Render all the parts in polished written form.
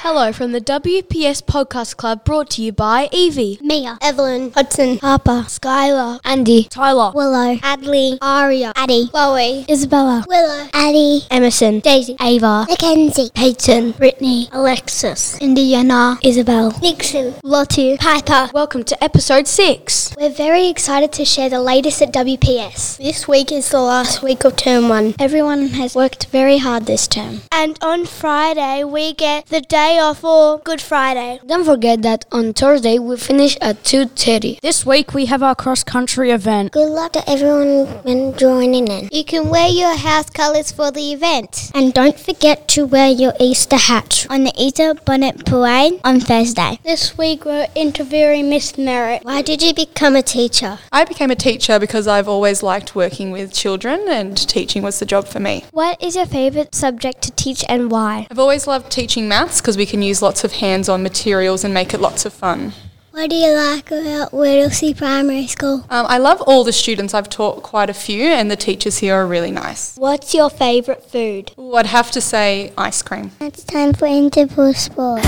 Hello from the WPS Podcast Club, brought to you by Evie, Mia, Evelyn, Hudson, Harper, Skylar, Andy, Tyler, Willow, Adley, Aria, Addie, Chloe, Isabella, Willow, Addie, Emerson, Daisy, Ava, Mackenzie, Peyton, Brittany, Alexis, Indiana, Isabel, Nixon, Lottie, Piper. welcome to episode 6. We're very excited to share the latest at WPS. This week is the last week of term 1. Everyone has worked very hard this term. And on Friday, we get the day off for Good Friday. Don't forget that on Thursday we finish at 2:30. This week we have our cross-country event. Good luck to everyone when joining in. You can wear your house colours for the event. And don't forget to wear your Easter hat on the Easter Bonnet Parade on Thursday. This week we're interviewing Miss Merritt. Why did you become a teacher? I became a teacher because I've always liked working with children and teaching was the job for me. What is your favourite subject to teach and why? I've always loved teaching maths because we can use lots of hands-on materials and make it lots of fun. What do you like about Whittlesea Primary School? I love all the students. I've taught quite a few and the teachers here are really nice. What's your favourite food? Ooh, I'd have to say ice cream. It's time for interval sport.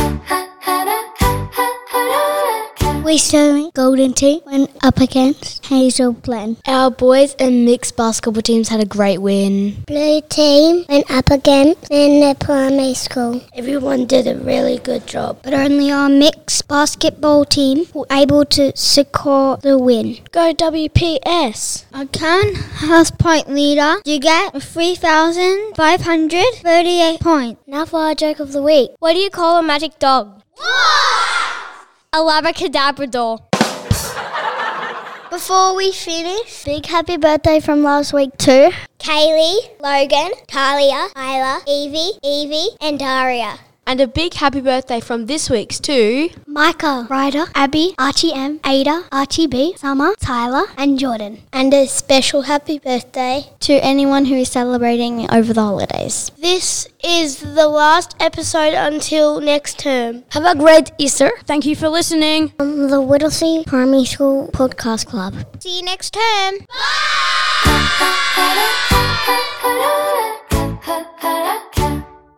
We serve golden tea when up against Hazel Glen. Our boys and mixed basketball teams had a great win. Blue team went up against in the primary school. Everyone did a really good job, but only our mixed basketball team were able to score the win. Go WPS! Our current house point leader, you get 3,538 points. Now for our joke of the week. What do you call a magic dog? A Labrador. Before we finish, big happy birthday from last week to Kaylee, Logan, Talia, Isla, Evie, and Daria. And a big happy birthday from this week's to Micah, Ryder, Abby, Archie M, Ada, Archie B, Summer, Tyler, and Jordan. And a special happy birthday To anyone who is celebrating over the holidays. This is the last episode until next term. Have a great Easter. Thank you for listening. From the Whittlesea Primary School Podcast Club. See you next term. Bye!